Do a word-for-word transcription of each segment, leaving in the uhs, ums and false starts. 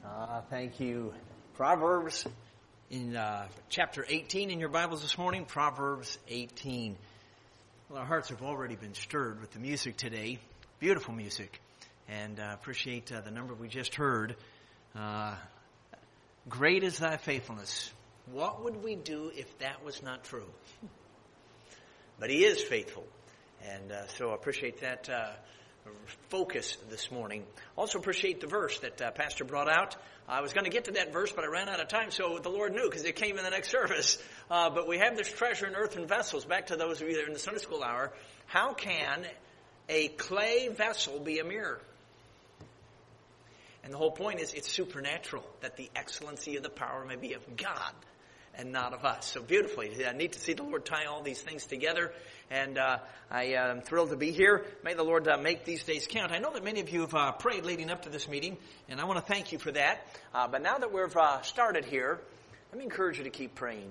Uh, thank you. Proverbs in uh, chapter eighteen in your Bibles this morning, Proverbs eighteen. Well, our hearts have already been stirred with the music today. Beautiful music. And uh, appreciate uh, the number we just heard. Uh, Great is thy faithfulness. What would we do if that was not true? But he is faithful. And uh, so I appreciate that uh, focus this morning. Also appreciate the verse that uh, Pastor brought out. I was going to get to that verse, but I ran out of time, so the Lord knew because it came in the next service. Uh, but we have this treasure in earthen vessels. Back to those of you that are in the Sunday school hour. How can a clay vessel be a mirror? And the whole point is it's supernatural, that the excellency of the power may be of God and not of us. So beautifully. I need to see the Lord tie all these things together. And uh, I am thrilled to be here. May the Lord uh, make these days count. I know that many of you have uh, prayed leading up to this meeting, and I want to thank you for that. Uh, but now that we've uh, started here, let me encourage you to keep praying.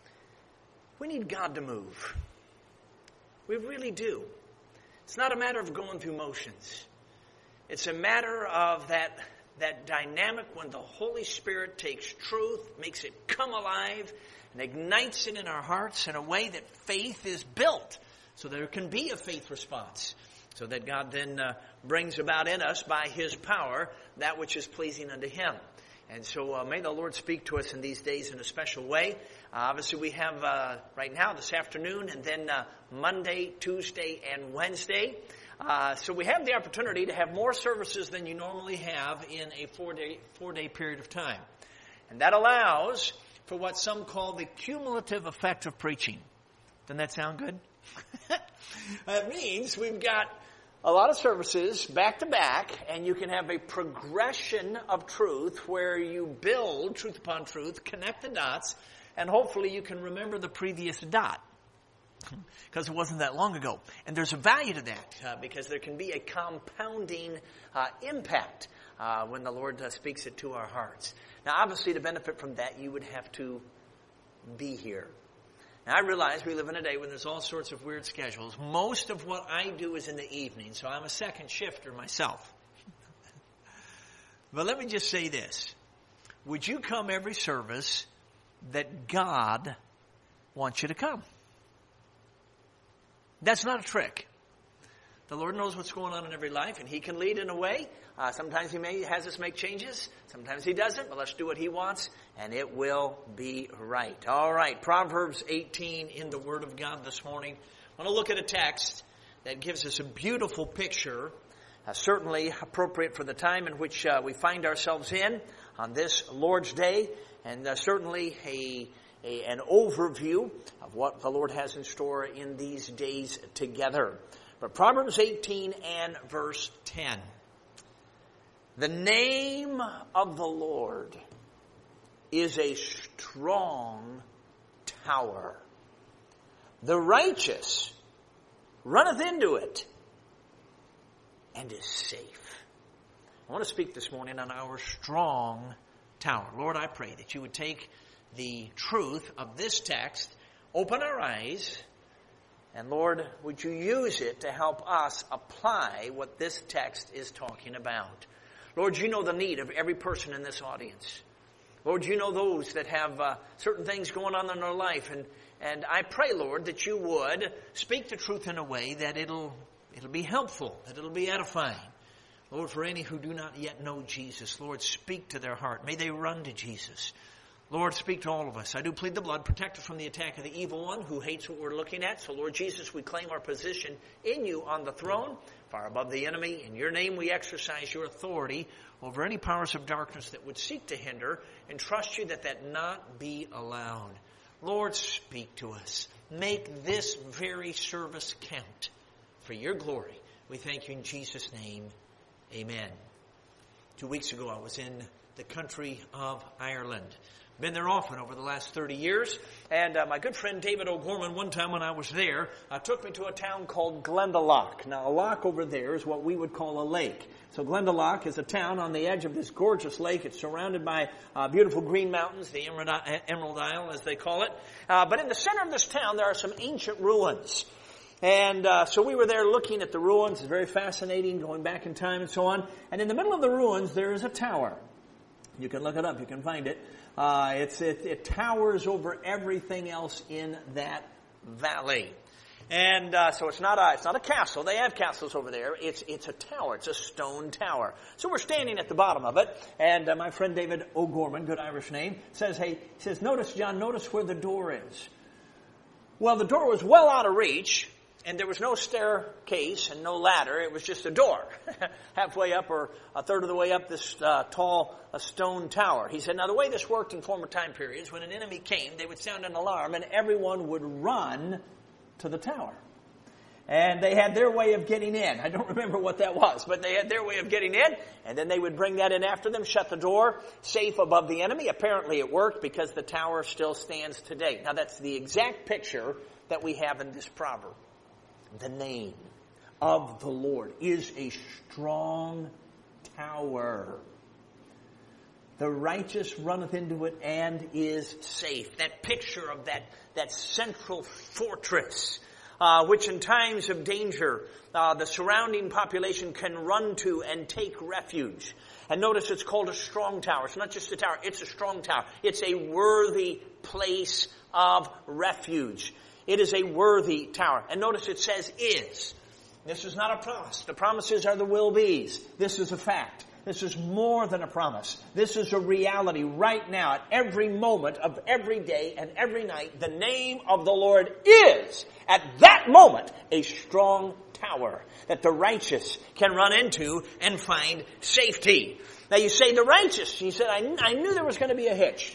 We need God to move. We really do. It's not a matter of going through motions. It's a matter of that... that dynamic when the Holy Spirit takes truth, makes it come alive, and ignites it in our hearts in a way that faith is built. So there can be a faith response. So that God then uh, brings about in us by His power that which is pleasing unto Him. And so uh, may the Lord speak to us in these days in a special way. Uh, obviously we have uh, right now this afternoon and then uh, Monday, Tuesday, and Wednesday. Uh, so we have the opportunity to have more services than you normally have in a four-day four-day period of time. And that allows for what some call the cumulative effect of preaching. Doesn't that sound good? That means we've got a lot of services back to back, and you can have a progression of truth where you build truth upon truth, connect the dots, and hopefully you can remember the previous dot. Because it wasn't that long ago. And there's a value to that uh, because there can be a compounding uh, impact uh, when the Lord uh, speaks it to our hearts. Now, obviously, to benefit from that, you would have to be here. Now, I realize we live in a day when there's all sorts of weird schedules. Most of what I do is in the evening, so I'm a second shifter myself. But let me just say this. Would you come every service that God wants you to come? That's not a trick. The Lord knows what's going on in every life, and He can lead in a way. Uh, sometimes He may has us make changes. Sometimes He doesn't, but let's do what He wants, and it will be right. All right, Proverbs eighteen in the Word of God this morning. I want to look at a text that gives us a beautiful picture, uh, certainly appropriate for the time in which uh, we find ourselves in on this Lord's Day, and uh, certainly a A, an overview of what the Lord has in store in these days together. But Proverbs eighteen and verse ten. The name of the Lord is a strong tower. The righteous runneth into it and is safe. I want to speak this morning on our strong tower. Lord, I pray that you would take the truth of this text, open our eyes, and Lord, would you use it to help us apply what this text is talking about? Lord, you know the need of every person in this audience. Lord, you know those that have uh, certain things going on in their life, and, and I pray, Lord, that you would speak the truth in a way that it'll it'll be helpful, that it'll be edifying. Lord, for any who do not yet know Jesus, Lord, speak to their heart. May they run to Jesus. Lord, speak to all of us. I do plead the blood. Protect us from the attack of the evil one who hates what we're looking at. So, Lord Jesus, we claim our position in you on the throne, far above the enemy. In your name we exercise your authority over any powers of darkness that would seek to hinder, and trust you that that not be allowed. Lord, speak to us. Make this very service count for your glory. We thank you in Jesus' name. Amen. Two weeks ago I was in the country of Ireland. Been there often over the last thirty years. And uh, my good friend David O'Gorman, one time when I was there, uh, took me to a town called Glendalough. Now, a loch over there is what we would call a lake. So Glendalough is a town on the edge of this gorgeous lake. It's surrounded by uh, beautiful green mountains, the Emerald, Emerald Isle, as they call it. Uh, but in the center of this town, there are some ancient ruins. And uh, so we were there looking at the ruins. It's very fascinating, going back in time and so on. And in the middle of the ruins, there is a tower. You can look it up. You can find it. Uh, it's, it, it towers over everything else in that valley. And uh, so it's not a it's not a castle. They have castles over there. It's it's a tower. It's a stone tower. So we're standing at the bottom of it. And uh, my friend David O'Gorman, good Irish name, says, hey, he says, notice, John, notice where the door is. Well, the door was well out of reach, and there was no staircase and no ladder. It was just a door, halfway up or a third of the way up this uh, tall a stone tower. He said, now the way this worked in former time periods, when an enemy came, they would sound an alarm, and everyone would run to the tower. And they had their way of getting in. I don't remember what that was, but they had their way of getting in, and then they would bring that in after them, shut the door, safe above the enemy. Apparently it worked because the tower still stands today. Now that's the exact picture that we have in this proverb. The name of the Lord is a strong tower. The righteous runneth into it and is safe. That picture of that, that central fortress, uh, which in times of danger, uh, the surrounding population can run to and take refuge. And notice it's called a strong tower. It's not just a tower, it's a strong tower. It's a worthy place of refuge. It is a worthy tower. And notice it says is. This is not a promise. The promises are the will-be's. This is a fact. This is more than a promise. This is a reality right now at every moment of every day and every night. The name of the Lord is, at that moment, a strong tower that the righteous can run into and find safety. Now you say the righteous. You said, I, I knew there was going to be a hitch.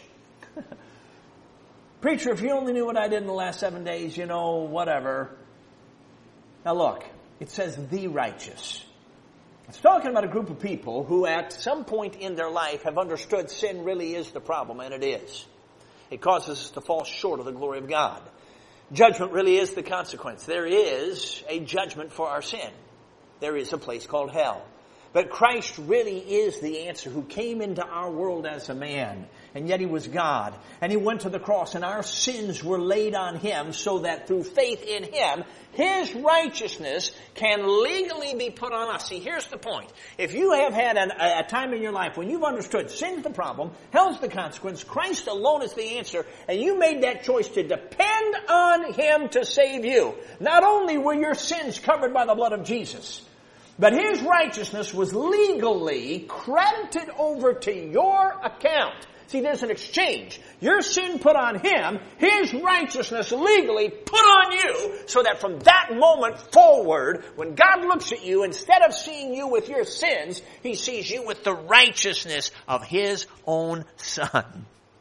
Preacher, if you only knew what I did in the last seven days, you know, whatever. Now look, it says the righteous. It's talking about a group of people who at some point in their life have understood sin really is the problem, and it is. It causes us to fall short of the glory of God. Judgment really is the consequence. There is a judgment for our sin. There is a place called hell. But Christ really is the answer, who came into our world as a man, and yet he was God. And he went to the cross, and our sins were laid on him so that through faith in him, his righteousness can legally be put on us. See, here's the point. If you have had an, a time in your life when you've understood sin's the problem, hell's the consequence, Christ alone is the answer, and you made that choice to depend on him to save you, not only were your sins covered by the blood of Jesus, but his righteousness was legally credited over to your account. See, there's an exchange. Your sin put on him, his righteousness legally put on you, so that from that moment forward, when God looks at you, instead of seeing you with your sins, he sees you with the righteousness of his own Son.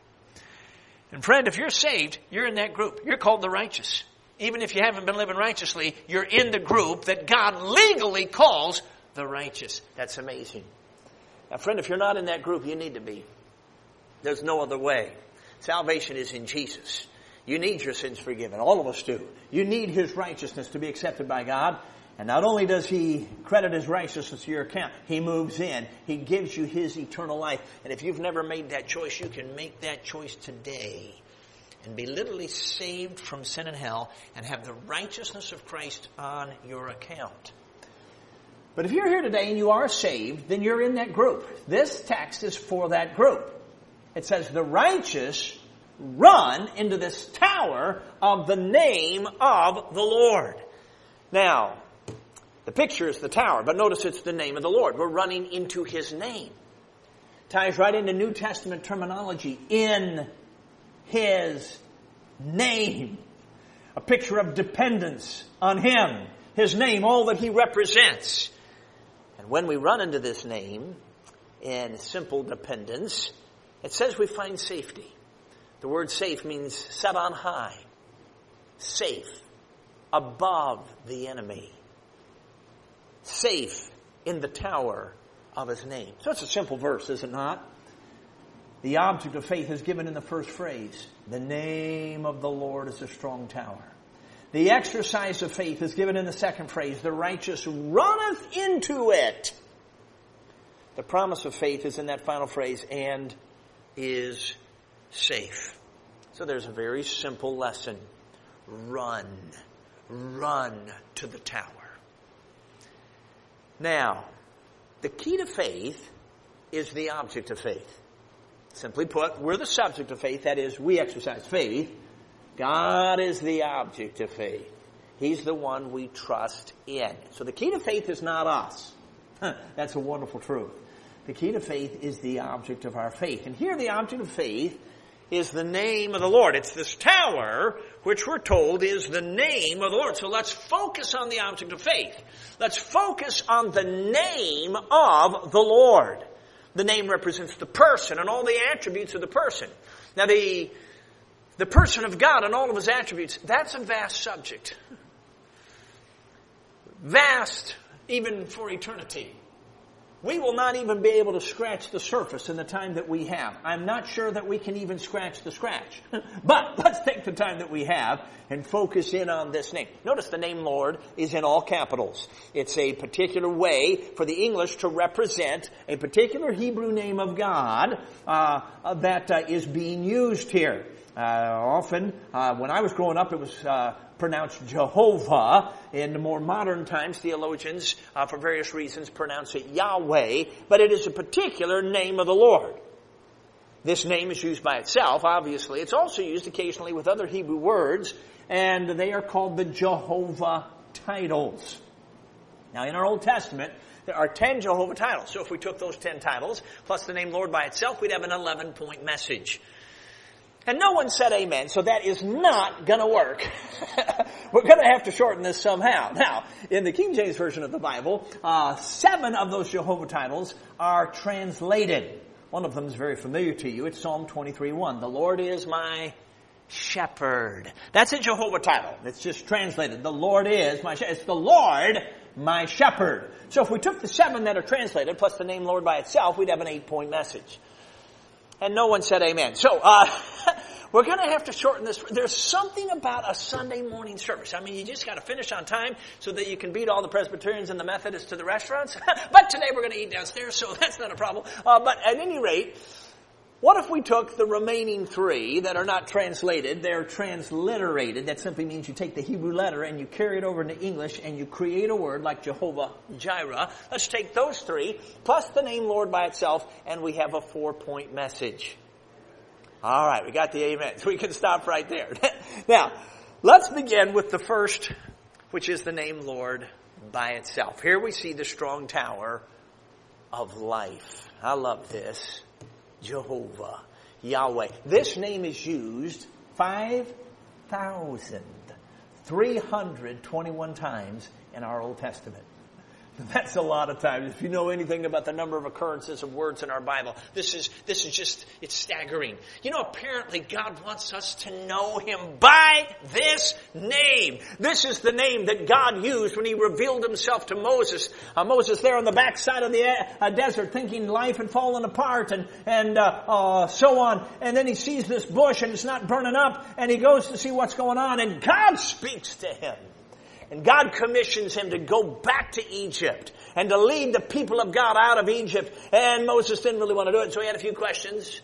And friend, if you're saved, you're in that group. You're called the righteous. Even if you haven't been living righteously, you're in the group that God legally calls the righteous. That's amazing. Now, friend, if you're not in that group, you need to be. There's no other way. Salvation is in Jesus. You need your sins forgiven. All of us do. You need his righteousness to be accepted by God. And not only does he credit his righteousness to your account, he moves in. He gives you his eternal life. And if you've never made that choice, you can make that choice today and be literally saved from sin and hell and have the righteousness of Christ on your account. But if you're here today and you are saved, then you're in that group. This text is for that group. It says the righteous run into this tower of the name of the Lord. Now, the picture is the tower, but notice it's the name of the Lord. We're running into his name. Ties right into New Testament terminology. In his name. A picture of dependence on him. His name, all that he represents. And when we run into this name in simple dependence, it says we find safety. The word safe means set on high. Safe. Above the enemy. Safe in the tower of his name. So it's a simple verse, is it not? The object of faith is given in the first phrase. The name of the Lord is a strong tower. The exercise of faith is given in the second phrase. The righteous runneth into it. The promise of faith is in that final phrase, and is safe. So there's a very simple lesson. Run. Run to the tower. Now, the key to faith is the object of faith. Simply put, we're the subject of faith. That is, we exercise faith. God is the object of faith. He's the one we trust in. So the key to faith is not us. That's a wonderful truth. The key to faith is the object of our faith. And here the object of faith is the name of the Lord. It's this tower which we're told is the name of the Lord. So let's focus on the object of faith. Let's focus on the name of the Lord. The name represents the person and all the attributes of the person. Now the, the person of God and all of his attributes, that's a vast subject. Vast even for eternity. We will not even be able to scratch the surface in the time that we have. I'm not sure that we can even scratch the scratch. But let's take the time that we have and focus in on this name. Notice the name Lord is in all capitals. It's a particular way for the English to represent a particular Hebrew name of God uh, that uh, is being used here. Uh, often, uh, when I was growing up, it was uh, pronounced Jehovah. In the more modern times, theologians, uh, for various reasons, pronounce it Yahweh. But it is a particular name of the Lord. This name is used by itself, obviously. It's also used occasionally with other Hebrew words, and they are called the Jehovah titles. Now, in our Old Testament, there are ten Jehovah titles. So if we took those ten titles, plus the name Lord by itself, we'd have an eleven-point message. And no one said amen, so that is not going to work. We're going to have to shorten this somehow. Now, in the King James Version of the Bible, uh, seven of those Jehovah titles are translated. One of them is very familiar to you. It's Psalm twenty-three one. The Lord is my shepherd. That's a Jehovah title. It's just translated. The Lord is my shepherd. It's the Lord my shepherd. So if we took the seven that are translated, plus the name Lord by itself, we'd have an eight-point message. And no one said amen. So, uh, we're going to have to shorten this. There's something about a Sunday morning service. I mean, you just got to finish on time so that you can beat all the Presbyterians and the Methodists to the restaurants. But today we're going to eat downstairs, so that's not a problem. Uh, but at any rate, what if we took the remaining three that are not translated? They're transliterated. That simply means you take the Hebrew letter and you carry it over into English and you create a word like Jehovah Jireh. Let's take those three plus the name Lord by itself and we have a four-point message. All right, we got the amen. So we can stop right there. Now, let's begin with the first, which is the name Lord by itself. Here we see the strong tower of life. I love this. Jehovah, Yahweh. This name is used five thousand three hundred twenty-one times in our Old Testament. That's a lot of times. If you know anything about the number of occurrences of words in our Bible, this is this is just, it's staggering. You know, apparently God wants us to know Him by this name. This is the name that God used when He revealed Himself to Moses. Uh, Moses there on the backside of the uh, desert thinking life had fallen apart and, and uh, uh, so on. And then he sees this bush and it's not burning up and he goes to see what's going on and God speaks to him. And God commissions him to go back to Egypt and to lead the people of God out of Egypt. And Moses didn't really want to do it, so he had a few questions.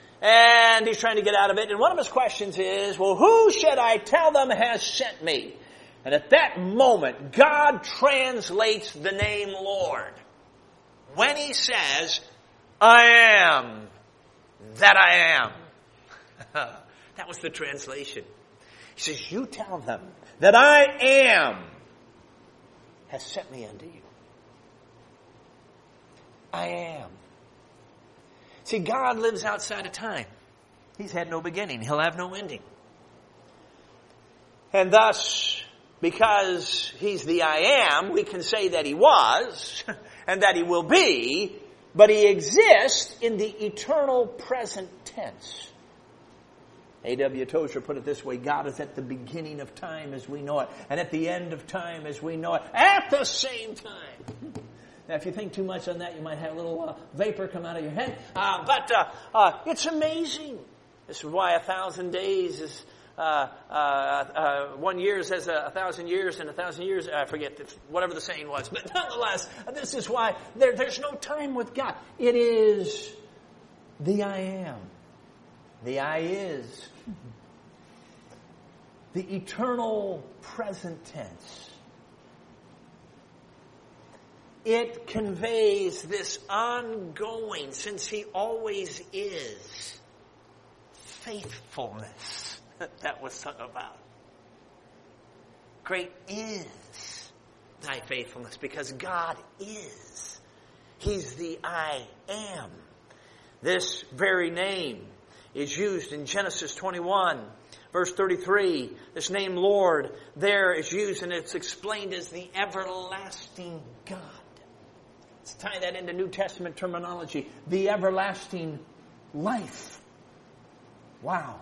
And he's trying to get out of it. And one of his questions is, well, who should I tell them has sent me? And at that moment, God translates the name Lord. When He says, I am that I am. That was the translation. He says, you tell them that I am has sent me unto you. I am. See, God lives outside of time. He's had no beginning. He'll have no ending. And thus, because He's the I am, we can say that He was and that He will be, but He exists in the eternal present tense. A W Tozer put it this way, God is at the beginning of time as we know it, and at the end of time as we know it, at the same time. Now, if you think too much on that, you might have a little uh, vapor come out of your head. Uh, but uh, uh, it's amazing. This is why a thousand days is, uh, uh, uh, one year is as a, a thousand years, and a thousand years, I forget, whatever the saying was. But nonetheless, this is why there, there's no time with God. It is the I am. The I is. The eternal present tense. it conveys this ongoing, since he always is, faithfulness that was sung about. Great is thy faithfulness, because God is. He's the I am. This very name is used in Genesis twenty-one, verse thirty-three. This name Lord there is used, and it's explained as the everlasting God. Let's tie that into New Testament terminology. The everlasting life. Wow.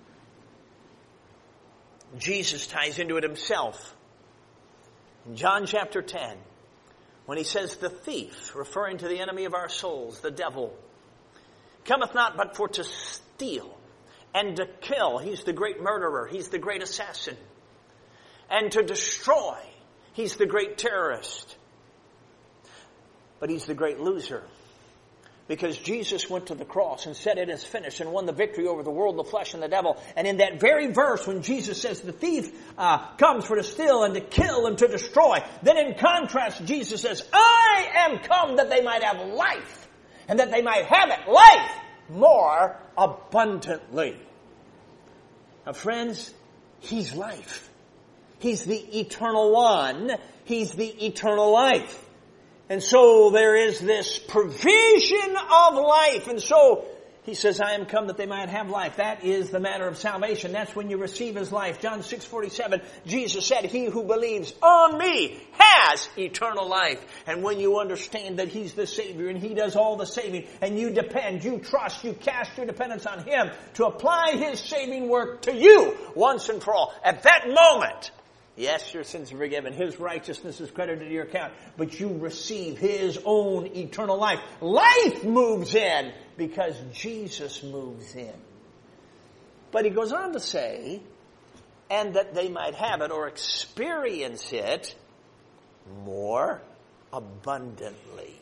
Jesus ties into it himself. In John chapter ten, when he says the thief, referring to the enemy of our souls, the devil, cometh not but for to steal and to kill. He's the great murderer. He's the great assassin. And to destroy. He's the great terrorist. But he's the great loser. Because Jesus went to the cross and said it is finished and won the victory over the world, the flesh, and the devil. And in that very verse, when Jesus says the thief uh, comes for to steal and to kill and to destroy, then in contrast, Jesus says, I am come that they might have life, and that they might have it, life, more abundantly. Now friends, he's life. He's the eternal one. He's the eternal life. And so there is this provision of life. And so he says, I am come that they might have life. That is the matter of salvation. That's when you receive his life. John six forty-seven, Jesus said, he who believes on me has eternal life. And when you understand that he's the Savior and he does all the saving, and you depend, you trust, you cast your dependence on him to apply his saving work to you once and for all, at that moment, yes, your sins are forgiven. His righteousness is credited to your account. But you receive his own eternal life. Life moves in because Jesus moves in. But he goes on to say, and that they might have it or experience it more abundantly.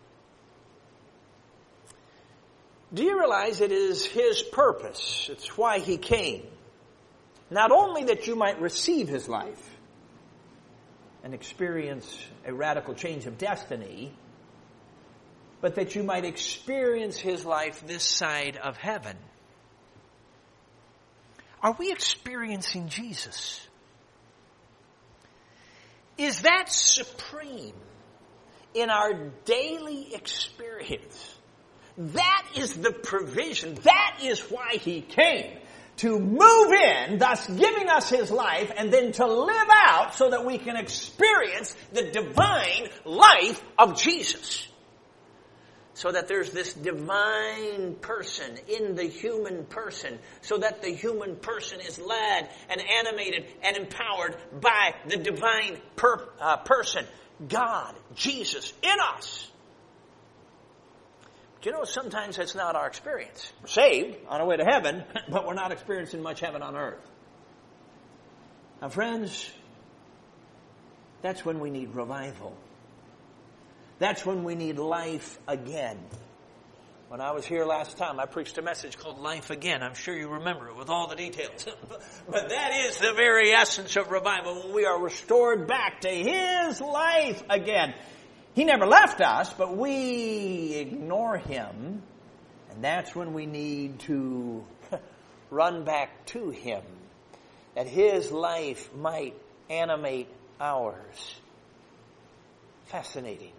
Do you realize it is his purpose? It's why he came. Not only that you might receive his life and experience a radical change of destiny, but that you might experience his life this side of heaven. Are we experiencing Jesus? Is that supreme in our daily experience? That is the provision. That is why he came. To move in, thus giving us his life, and then to live out so that we can experience the divine life of Jesus. So that there's this divine person in the human person. So that the human person is led and animated and empowered by the divine per, uh, person. God, Jesus, in us. But you know, sometimes that's not our experience. We're saved, on our way to heaven, but we're not experiencing much heaven on earth. Now friends, that's when we need revival. That's when we need life again. When I was here last time, I preached a message called Life Again. I'm sure you remember it with all the details. But that is the very essence of revival, when we are restored back to his life again. He never left us, but we ignore him. And that's when we need to run back to him, that his life might animate ours. Fascinating.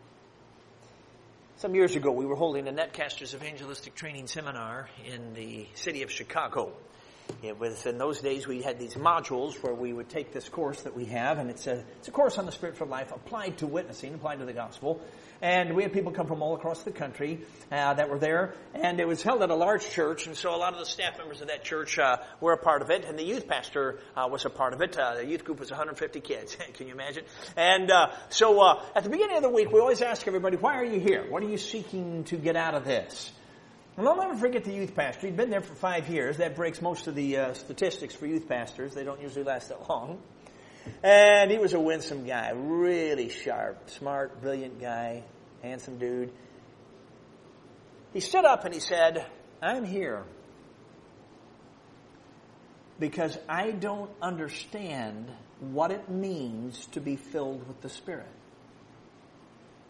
Some years ago, we were holding a Netcasters Evangelistic Training Seminar in the city of Chicago. It was in those days we had these modules where we would take this course that we have, and it's a it's a course on the spiritual life applied to witnessing, applied to the gospel. And we had people come from all across the country uh, that were there, and it was held at a large church, and so a lot of the staff members of that church uh, were a part of it, and the youth pastor uh, was a part of it. Uh, the youth group was one hundred fifty kids. Can you imagine? And uh, so uh, at the beginning of the week, we always ask everybody, why are you here? What are you seeking to get out of this? And I'll never forget the youth pastor. He'd been there for five years. That breaks most of the uh, statistics for youth pastors. They don't usually last that long. And he was a winsome guy, really sharp, smart, brilliant guy, handsome dude. He stood up and he said, I'm here because I don't understand what it means to be filled with the Spirit.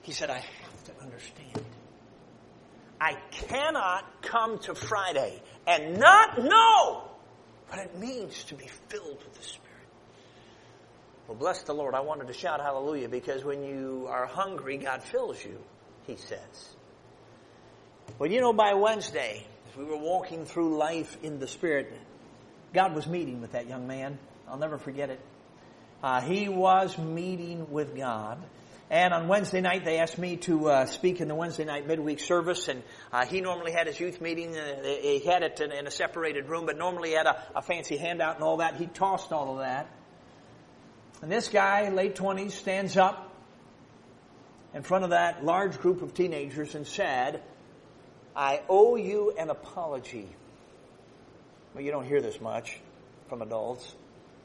He said, I have to understand. I cannot come to Friday and not know what it means to be filled with the Spirit. Well, bless the Lord. I wanted to shout hallelujah because when you are hungry, God fills you, he says. Well, you know, by Wednesday, as we were walking through life in the Spirit, God was meeting with that young man. I'll never forget it. Uh, he was meeting with God. And on Wednesday night, they asked me to uh, speak in the Wednesday night midweek service. And uh, he normally had his youth meeting. Uh, he had it in, in a separated room, but normally he had a, a fancy handout and all that. He tossed all of that. And this guy, late twenties, stands up in front of that large group of teenagers and said, I owe you an apology. Well, you don't hear this much from adults.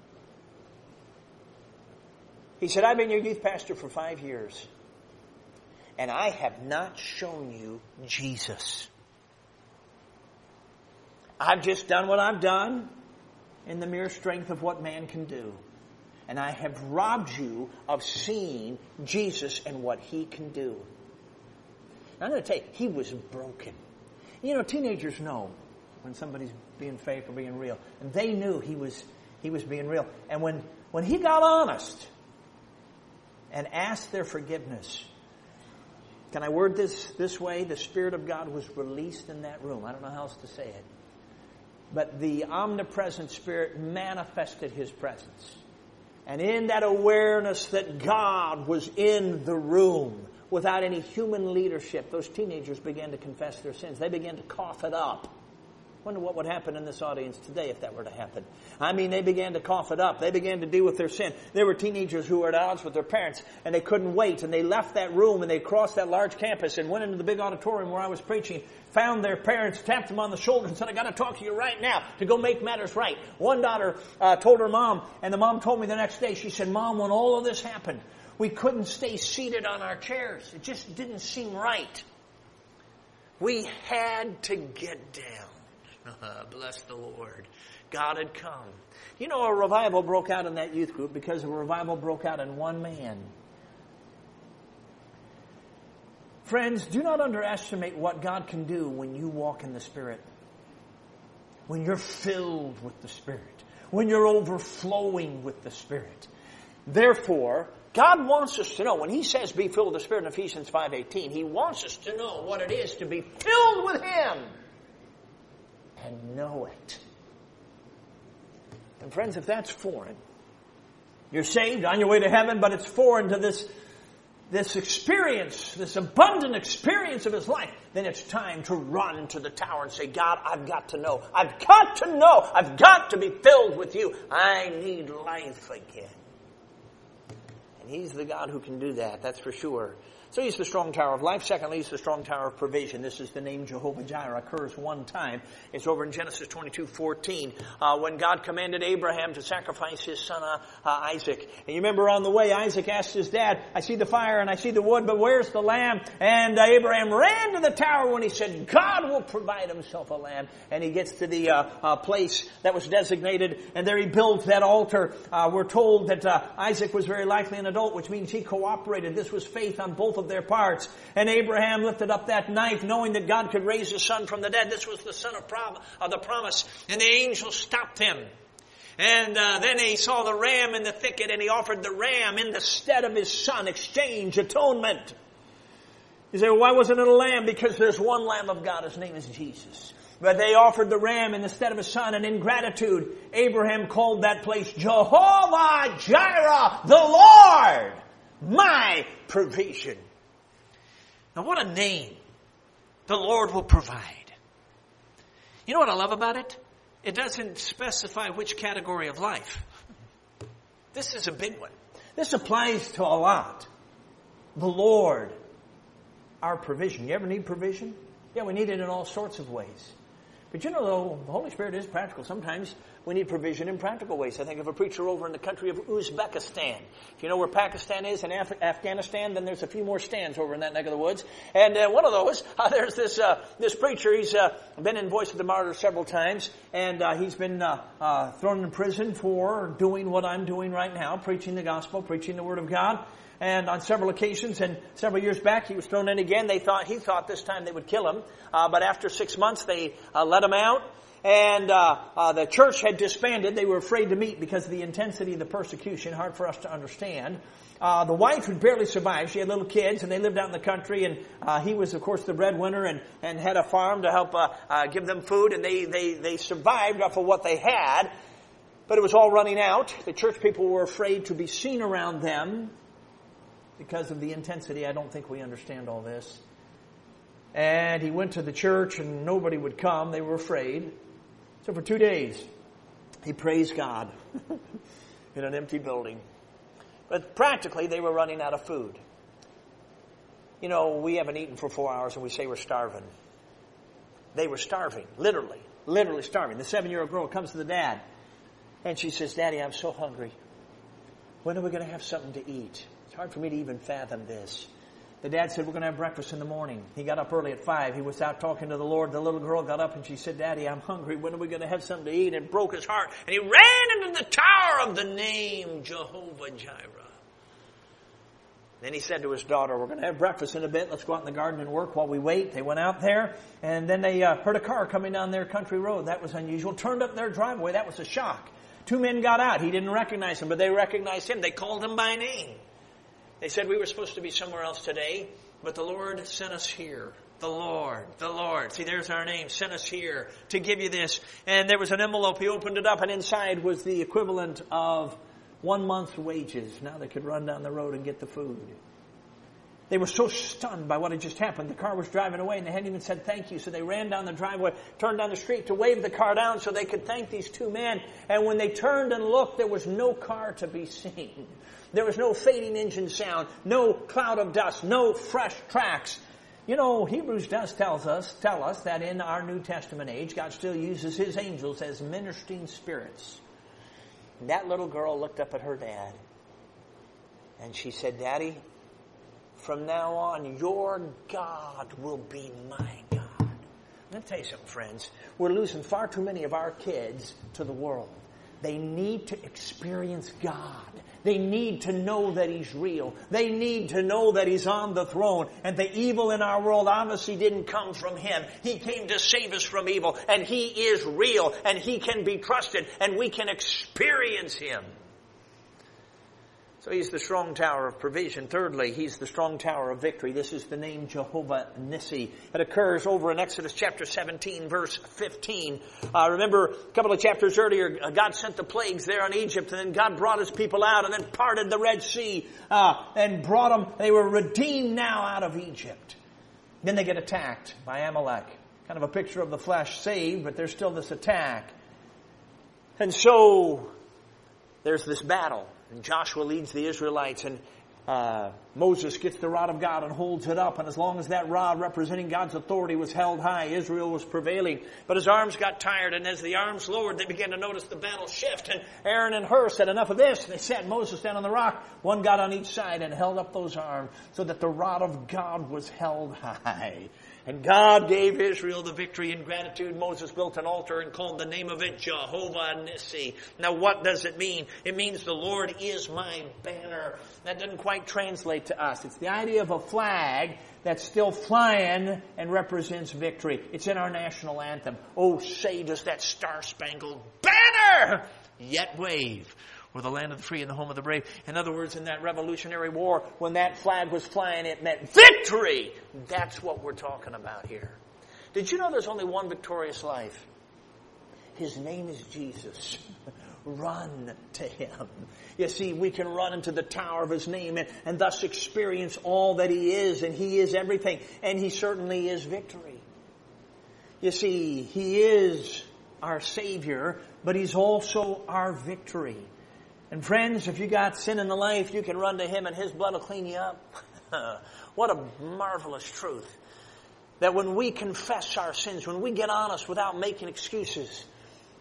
He said, I've been your youth pastor for five years, and I have not shown you Jesus. I've just done what I've done in the mere strength of what man can do. And I have robbed you of seeing Jesus and what he can do. Now, I'm going to tell you, he was broken. You know, teenagers know when somebody's being fake or being real. And they knew he was he was being real. And when, when he got honest and asked their forgiveness, can I word this this way? The Spirit of God was released in that room. I don't know how else to say it. But the omnipresent Spirit manifested his presence. And in that awareness that God was in the room, without any human leadership, those teenagers began to confess their sins. They began to cough it up. Wonder what would happen in this audience today if that were to happen. I mean, they began to cough it up. They began to deal with their sin. There were teenagers who were at odds with their parents, and they couldn't wait. And they left that room, and they crossed that large campus and went into the big auditorium where I was preaching, found their parents, tapped them on the shoulder, and said, I got to talk to you right now to go make matters right. One daughter uh, told her mom, and the mom told me the next day, she said, Mom, when all of this happened, we couldn't stay seated on our chairs. It just didn't seem right. We had to get down. Bless the Lord. God had come. You know, a revival broke out in that youth group because a revival broke out in one man. Friends, do not underestimate what God can do when you walk in the Spirit. When you're filled with the Spirit. When you're overflowing with the Spirit. Therefore, God wants us to know, when he says be filled with the Spirit in Ephesians five eighteen, he wants us to know what it is to be filled with him. And know it. And friends, if that's foreign, you're saved on your way to heaven, but it's foreign to this, this experience, this abundant experience of his life, then it's time to run to the tower and say, God, I've got to know. I've got to know. I've got to be filled with you. I need life again. And he's the God who can do that, that's for sure. So he's the strong tower of life. Secondly, he's the strong tower of provision. This is the name Jehovah Jireh. Occurs one time. It's over in Genesis twenty-two fourteen. Uh, when God commanded Abraham to sacrifice his son uh, uh, Isaac. And you remember on the way, Isaac asked his dad, I see the fire and I see the wood, but where's the lamb? And uh, Abraham ran to the tower when he said, God will provide himself a lamb. And he gets to the uh, uh, place that was designated, and there he builds that altar. Uh, we're told that uh, Isaac was very likely an adult, which means he cooperated. This was faith on both of their parts. And Abraham lifted up that knife knowing that God could raise his son from the dead. This was the son of, prom- of the promise. And the angel stopped him. And uh, then he saw the ram in the thicket, and he offered the ram in the stead of his son. Exchange, atonement. You say, well, why wasn't it a lamb? Because there's one Lamb of God. His name is Jesus. But they offered the ram in the stead of his son, and in gratitude, Abraham called that place Jehovah Jireh, the Lord, my provision. Now what a name. The Lord will provide. You know what I love about it? It doesn't specify which category of life. This is a big one. This applies to a lot. The Lord, our provision. You ever need provision? Yeah, we need it in all sorts of ways. But you know, the Holy Spirit is practical. Sometimes We need provision in practical ways. I think of a preacher over in the country of Uzbekistan. If you know where Pakistan is and Af- Afghanistan, then there's a few more stands over in that neck of the woods. And uh, one of those, uh, there's this uh, this preacher. He's uh, been in Voice of the Martyr several times, and uh, he's been uh, uh, thrown in prison for doing what I'm doing right now, preaching the gospel, preaching the Word of God. And on several occasions, and several years back, he was thrown in again. They thought he thought this time they would kill him, uh, but after six months, they uh, let him out. And uh, uh, the church had disbanded. They were afraid to meet because of the intensity of the persecution. Hard for us to understand. Uh, the wife had barely survived. She had little kids, and they lived out in the country. And uh, he was, of course, the breadwinner, and, and had a farm to help uh, uh, give them food. And they, they, they survived off of what they had. But it was all running out. The church people were afraid to be seen around them because of the intensity. I don't think we understand all this. And he went to the church, and nobody would come. They were afraid. So for two days, he praised God in an empty building. But practically, they were running out of food. You know, we haven't eaten for four hours and we say we're starving. They were starving, literally, literally starving. The seven-year-old girl comes to the dad, and she says, "Daddy, I'm so hungry. When are we going to have something to eat? It's hard for me to even fathom this." The dad said, "We're going to have breakfast in the morning." He got up early at five. He was out talking to the Lord. The little girl got up and she said, "Daddy, I'm hungry. When are we going to have something to eat?" And it broke his heart. And he ran into the tower of the name Jehovah Jireh. Then he said to his daughter, "We're going to have breakfast in a bit. Let's go out in the garden and work while we wait." They went out there, and then they uh, heard a car coming down their country road. That was unusual. Turned up their driveway. That was a shock. Two men got out. He didn't recognize them, but they recognized him. They called him by name. They said, "We were supposed to be somewhere else today, but the Lord sent us here." The Lord, the Lord. See, there's our name. Sent us here to give you this. And there was an envelope. He opened it up, and inside was the equivalent of one month's wages. Now they could run down the road and get the food. They were so stunned by what had just happened. The car was driving away, and they hadn't even said thank you. So they ran down the driveway, turned down the street to wave the car down so they could thank these two men. And when they turned and looked, there was no car to be seen. There was no fading engine sound, no cloud of dust, no fresh tracks. You know, Hebrews does tells us, tell us that in our New Testament age, God still uses His angels as ministering spirits. And that little girl looked up at her dad, and she said, "Daddy, from now on, your God will be my God." Let me tell you something, friends. We're losing far too many of our kids to the world. They need to experience God. They need to know that He's real. They need to know that He's on the throne. And the evil in our world obviously didn't come from Him. He came to save us from evil. And He is real. And He can be trusted. And we can experience Him. So He's the strong tower of provision. Thirdly, He's the strong tower of victory. This is the name Jehovah Nissi. It occurs over in Exodus chapter seventeen, verse fifteen. Uh, remember, a couple of chapters earlier, uh, God sent the plagues there on Egypt, and then God brought His people out, and then parted the Red Sea, uh, and brought them. They were redeemed now out of Egypt. Then they get attacked by Amalek. Kind of a picture of the flesh saved, but there's still this attack. And so there's this battle. And Joshua leads the Israelites, and uh, Moses gets the rod of God and holds it up. And as long as that rod representing God's authority was held high, Israel was prevailing. But his arms got tired, and as the arms lowered, they began to notice the battle shift. And Aaron and Hur said, "Enough of this." They sat Moses down on the rock. One got on each side and held up those arms so that the rod of God was held high. And God gave Israel the victory. In gratitude, Moses built an altar and called the name of it Jehovah Nissi. Now, what does it mean? It means the Lord is my banner. That doesn't quite translate to us. It's the idea of a flag that's still flying and represents victory. It's in our national anthem. "Oh, say does that star-spangled banner yet wave o'er the land of the free and the home of the brave." In other words, in that Revolutionary War, when that flag was flying, it meant victory. That's what we're talking about here. Did you know there's only one victorious life? His name is Jesus. Run to Him. You see, we can run into the tower of His name and, and thus experience all that He is, and He is everything, and He certainly is victory. You see, He is our Savior, but He's also our victory. And friends, if you got sin in the life, you can run to Him and His blood will clean you up. What a marvelous truth. That when we confess our sins, when we get honest without making excuses,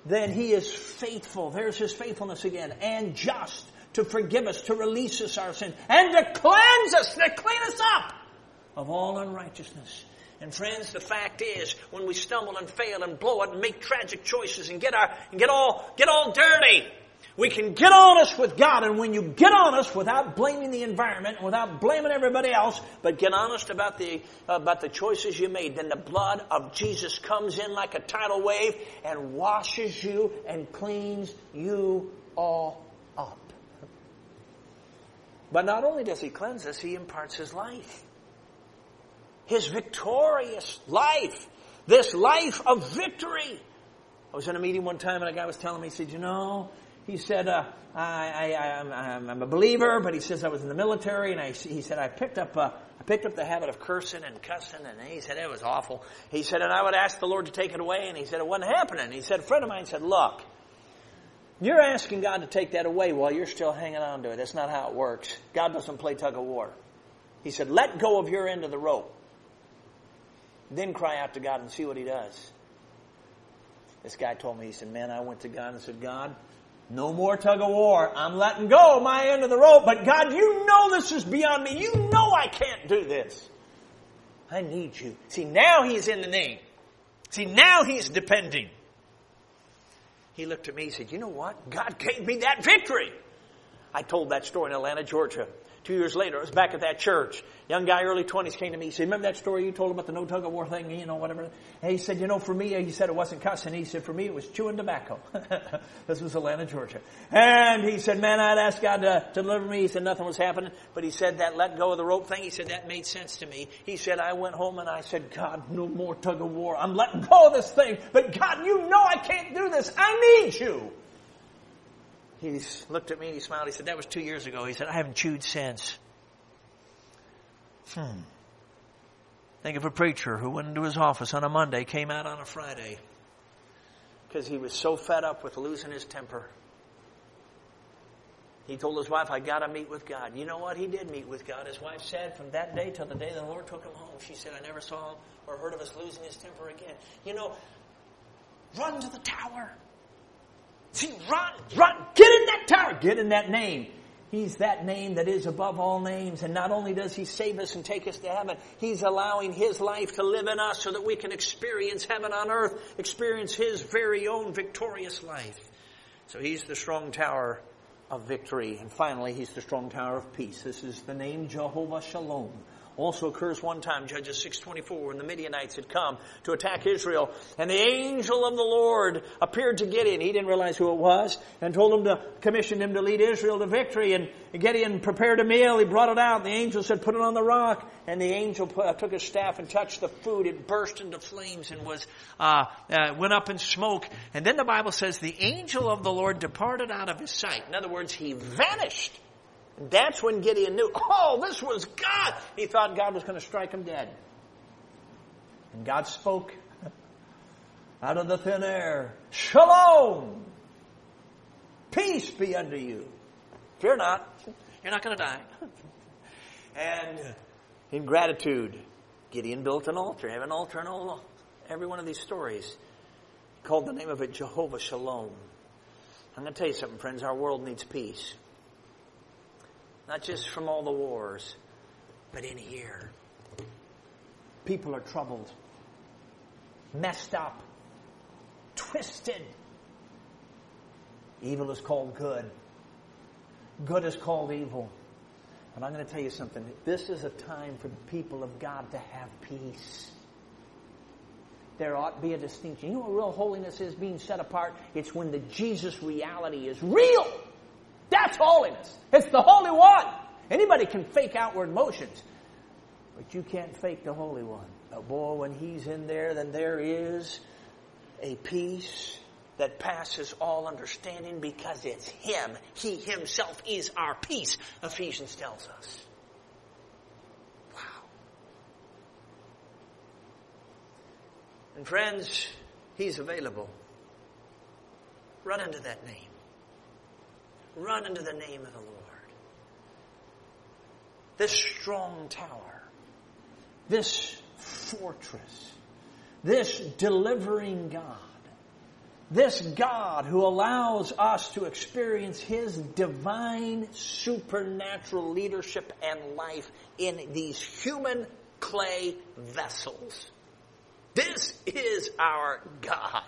then He is faithful. There's His faithfulness again. And just to forgive us, to release us our sin, and to cleanse us, to clean us up of all unrighteousness. And friends, the fact is, when we stumble and fail and blow it and make tragic choices and get our and get all get all dirty, we can get honest with God. And when you get honest without blaming the environment, without blaming everybody else, but get honest about the about the choices you made, then the blood of Jesus comes in like a tidal wave and washes you and cleans you all up. But not only does He cleanse us, He imparts His life. His victorious life. This life of victory. I was in a meeting one time and a guy was telling me, he said, you know, he said, uh, I, I, I'm, I'm a believer, but he says I was in the military, and I, he said I picked up, uh, I picked up the habit of cursing and cussing, and he said it was awful. He said, and I would ask the Lord to take it away, and he said it wasn't happening. He said, a friend of mine said, look, you're asking God to take that away while you're still hanging on to it. That's not how it works. God doesn't play tug of war. He said, let go of your end of the rope. Then cry out to God and see what He does. This guy told me, he said, man, I went to God and said, God, no more tug of war. I'm letting go of my end of the rope. But God, you know this is beyond me. You know I can't do this. I need you. See, now he's in the name. See, now he's depending. He looked at me and said, you know what? God gave me that victory. I told that story in Atlanta, Georgia. Two years later, I was back at that church. Young guy, early twenties, came to me. He said, remember that story you told about the no tug of war thing, you know, whatever? And he said, you know, for me, he said it wasn't cussing. He said, for me, it was chewing tobacco. This was Atlanta, Georgia. And he said, man, I'd asked God to, to deliver me. He said nothing was happening. But he said that let go of the rope thing. He said that made sense to me. He said, I went home and I said, God, no more tug of war. I'm letting go of this thing. But God, you know I can't do this. I need you. He looked at me and he smiled. He said, that was two years ago. He said, I haven't chewed since. Hmm. Think of a preacher who went into his office on a Monday, came out on a Friday, because he was so fed up with losing his temper. He told his wife, I got to meet with God. You know what? He did meet with God. His wife said, from that day till the day the Lord took him home, she said, I never saw him or heard of us losing his temper again. You know, run to the tower. See, run, run, get in that tower, get in that name. He's that name that is above all names. And not only does He save us and take us to heaven, He's allowing His life to live in us so that we can experience heaven on earth, experience His very own victorious life. So He's the strong tower of victory. And finally, He's the strong tower of peace. This is the name Jehovah Shalom. Also occurs one time, Judges six twenty-four, when the Midianites had come to attack Israel. And the angel of the Lord appeared to Gideon. He didn't realize who it was. And told him to, commissioned him to lead Israel to victory. And Gideon prepared a meal. He brought it out. And the angel said, put it on the rock. And the angel put, uh, took his staff and touched the food. It burst into flames and was uh, uh, went up in smoke. And then the Bible says the angel of the Lord departed out of his sight. In other words, he vanished. And that's when Gideon knew, oh, this was God. He thought God was going to strike him dead. And God spoke out of the thin air, Shalom! Peace be unto you. Fear not. You're not going to die. And in gratitude, Gideon built an altar. Have an altar in all, every one of these stories. He called the name of it Jehovah Shalom. I'm going to tell you something, friends. Our world needs peace. Not just from all the wars, but in here. People are troubled, messed up, twisted. Evil is called good. Good is called evil. And I'm going to tell you something. This is a time for the people of God to have peace. There ought to be a distinction. You know what real holiness is being set apart? It's when the Jesus reality is real. That's holiness. It's the Holy One. Anybody can fake outward motions, but you can't fake the Holy One. But boy, when He's in there, then there is a peace that passes all understanding because it's Him. He Himself is our peace, Ephesians tells us. Wow. And friends, He's available. Run into that name. Run into the name of the Lord. This strong tower, this fortress, this delivering God, This God who allows us to experience His divine supernatural leadership and life in these human clay vessels. This is our God.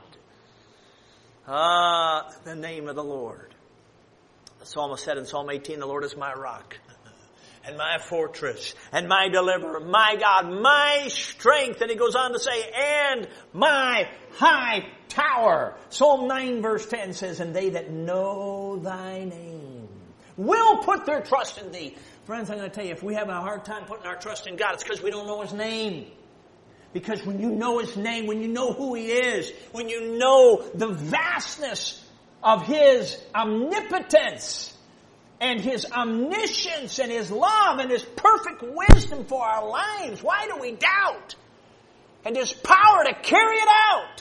Ah, the name of the Lord. The psalmist said in Psalm eighteen, the Lord is my rock and my fortress and my deliverer, my God, my strength. And he goes on to say, and my high tower. Psalm nine verse ten says, and they that know thy name will put their trust in thee. Friends, I'm going to tell you, if we have a hard time putting our trust in God, it's because we don't know His name. Because when you know His name, when you know who He is, when you know the vastness of His omnipotence and His omniscience and His love and His perfect wisdom for our lives, why do we doubt? And His power to carry it out.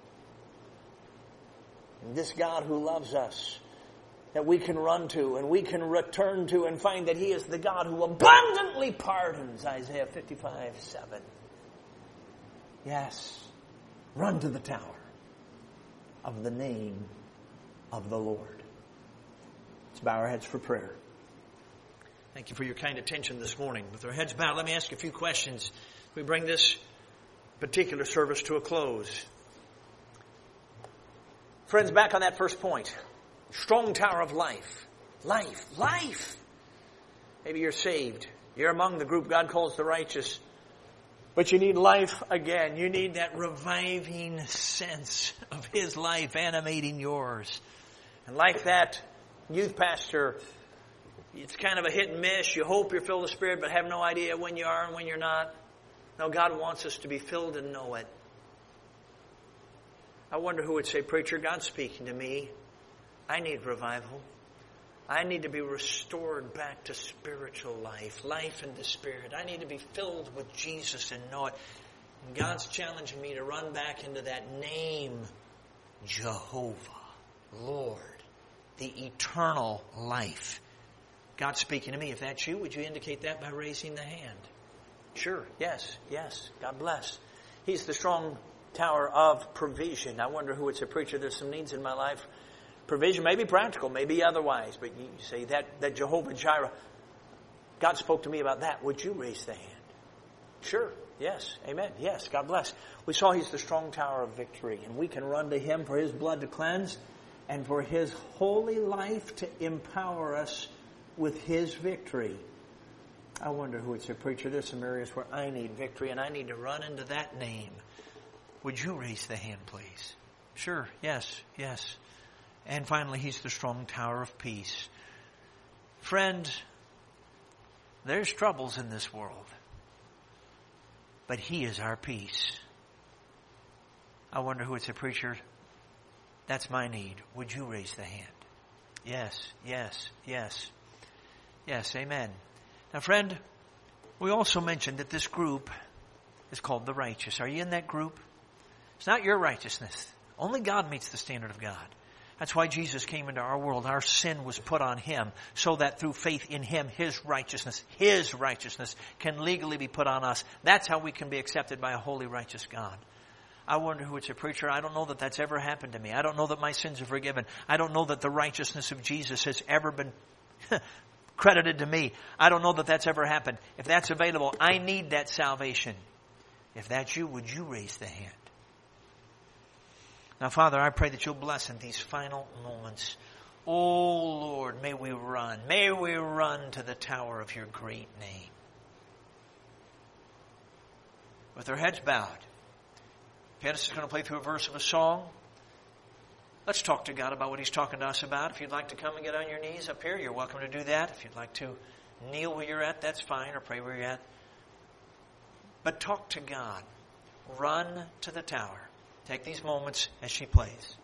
And this God who loves us, that we can run to and we can return to and find that He is the God who abundantly pardons, Isaiah fifty-five seven. Yes, run to the tower of the name of the Lord. Let's bow our heads for prayer. Thank you for your kind attention this morning. With our heads bowed, let me ask you a few questions. We bring this particular service to a close. Friends, back on that first point. Strong tower of life. Life. Life. Maybe you're saved. You're among the group God calls the righteous. But you need life again. You need that reviving sense of His life animating yours. And like that youth pastor, it's kind of a hit and miss. You hope you're filled with the Spirit, but have no idea when you are and when you're not. No, God wants us to be filled and know it. I wonder who would say, preacher, God's speaking to me. I need revival. I need to be restored back to spiritual life, life in the Spirit. I need to be filled with Jesus and know it. And God's challenging me to run back into that name, Jehovah, Lord, the eternal life. God's speaking to me. If that's you, would you indicate that by raising the hand? Sure, yes, yes. God bless. He's the strong tower of provision. I wonder who would say, preacher, there's some needs in my life. Provision may be practical, may be otherwise, but you say that, that Jehovah Jireh, God spoke to me about that. Would you raise the hand? Sure. Yes. Amen. Yes. God bless. We saw He's the strong tower of victory, and we can run to Him for His blood to cleanse and for His holy life to empower us with His victory. I wonder who would say, preacher, there's some areas where I need victory and I need to run into that name. Would you raise the hand, please? Sure. Yes. Yes. And finally, He's the strong tower of peace. Friend, there's troubles in this world, but He is our peace. I wonder who would say, preacher, that's my need. Would you raise the hand? Yes, yes, yes. Yes, amen. Now, friend, we also mentioned that this group is called the righteous. Are you in that group? It's not your righteousness. Only God meets the standard of God. That's why Jesus came into our world. Our sin was put on Him so that through faith in Him, His righteousness, His righteousness can legally be put on us. That's how we can be accepted by a holy, righteous God. I wonder who would say, preacher, I don't know that that's ever happened to me. I don't know that my sins are forgiven. I don't know that the righteousness of Jesus has ever been credited to me. I don't know that that's ever happened. If that's available, I need that salvation. If that's you, would you raise the hand? Now, Father, I pray that You'll bless in these final moments. Oh, Lord, may we run. May we run to the tower of Your great name. With our heads bowed, pianist is going to play through a verse of a song. Let's talk to God about what He's talking to us about. If you'd like to come and get on your knees up here, you're welcome to do that. If you'd like to kneel where you're at, that's fine, or pray where you're at. But talk to God. Run to the tower. Take these moments as she plays.